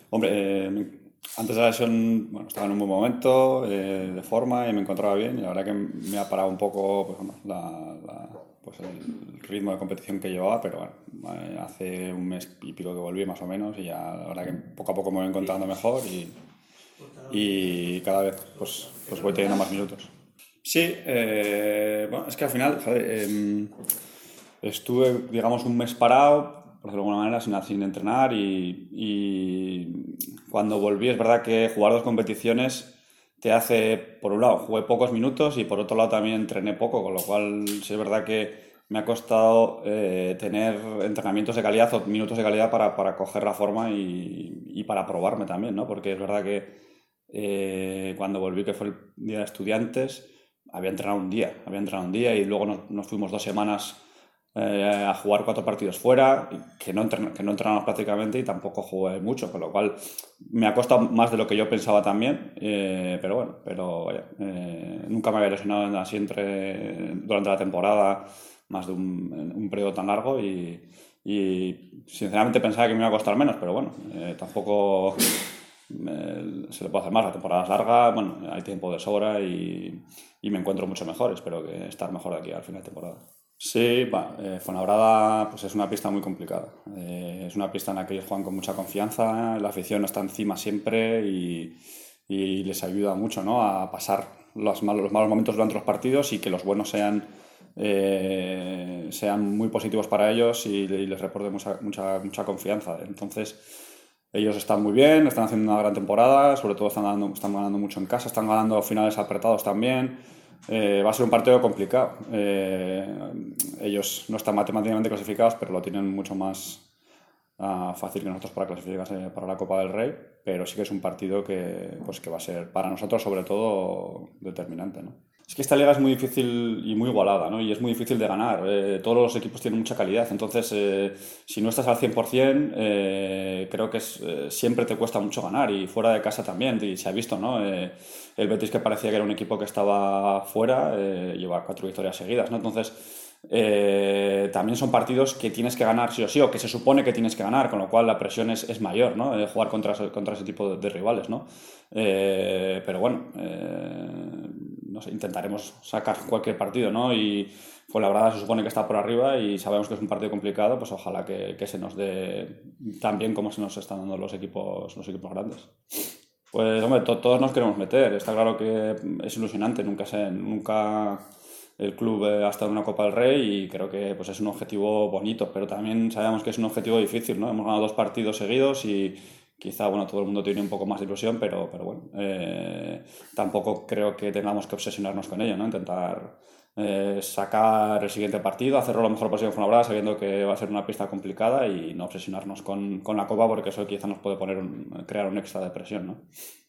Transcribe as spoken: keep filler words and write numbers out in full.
Hombre, eh, me- antes de la lesión, bueno, estaba en un buen momento eh, de forma y me encontraba bien y la verdad que me ha parado un poco pues, bueno, la- la- pues el ritmo de competición que llevaba, pero bueno, eh, hace un mes y pico que volví más o menos y ya la verdad que poco a poco me voy encontrando mejor y, y cada vez pues, pues voy teniendo más minutos. Sí, eh, bueno, es que al final, joder, em, estuve, digamos, un mes parado, por decirlo de alguna manera, sin, sin entrenar y, y cuando volví es verdad que jugar dos competiciones te hace, por un lado, jugué pocos minutos y por otro lado también entrené poco, con lo cual sí es verdad que me ha costado eh, tener entrenamientos de calidad o minutos de calidad para, para coger la forma y, y para probarme también, ¿no? Porque es verdad que eh, cuando volví, que fue el día de estudiantes, había entrenado un día, había entrenado un día y luego nos, nos fuimos dos semanas eh, a jugar cuatro partidos fuera, que no, entren, que no entrenamos prácticamente y tampoco jugué mucho, con lo cual me ha costado más de lo que yo pensaba también, eh, pero bueno, pero vaya, eh, nunca me había lesionado así entre, durante la temporada, más de un, un periodo tan largo y, y, sinceramente pensaba que me iba a costar menos, pero bueno, eh, tampoco me- se le puede hacer más. La temporada es larga, bueno, hay tiempo de sobra y, y me encuentro mucho mejor. Espero que estar mejor de aquí al final de temporada. Sí, va, eh, Fuenlabrada pues es una pista muy complicada. Eh, es una pista en la que ellos juegan con mucha confianza, la afición está encima siempre y, y les ayuda mucho, ¿no? A pasar los malos, los malos momentos durante los partidos y que los buenos sean, eh, sean muy positivos para ellos y, y les reporte mucha, mucha, mucha confianza. Entonces, ellos están muy bien, están haciendo una gran temporada, sobre todo están ganando, están ganando mucho en casa, están ganando finales apretados también. Eh, va a ser un partido complicado. Eh, ellos no están matemáticamente clasificados, pero lo tienen mucho más uh, fácil que nosotros para clasificarse para la Copa del Rey. Pero sí que es un partido que, pues, que va a ser para nosotros, sobre todo, determinante, ¿no? Es que esta liga es muy difícil y muy igualada, ¿no? Y es muy difícil de ganar. Eh, todos los equipos tienen mucha calidad. Entonces, eh, si no estás al cien por ciento, eh, creo que es, eh, siempre te cuesta mucho ganar. Y fuera de casa también. Y se ha visto, ¿no? Eh, el Betis, que parecía que era un equipo que estaba fuera, eh, lleva cuatro victorias seguidas, ¿no? Entonces, eh, también son partidos que tienes que ganar sí o sí, o que se supone que tienes que ganar, con lo cual la presión es, es mayor, ¿no? Eh, jugar contra, contra ese tipo de, de rivales, ¿no? Eh, pero bueno, eh, no sé, intentaremos sacar cualquier partido, ¿no? Y pues la verdad se supone que está por arriba y sabemos que es un partido complicado, pues ojalá que, que se nos dé tan bien como se nos están dando los equipos, los equipos grandes. Pues hombre, to- todos nos queremos meter. Está claro que es ilusionante. Nunca sé, nunca el club eh, ha estado en una Copa del Rey y creo que pues es un objetivo bonito, pero también sabemos que es un objetivo difícil, ¿no? Hemos ganado dos partidos seguidos y quizá, bueno, todo el mundo tiene un poco más de ilusión, pero, pero bueno, eh, tampoco creo que tengamos que obsesionarnos con ello, ¿no? Intentar eh, sacar el siguiente partido, hacerlo lo mejor posible con Fuenlabrada, sabiendo que va a ser una pista complicada y no obsesionarnos con, con la Copa porque eso quizá nos puede poner un- crear un extra de presión, ¿no?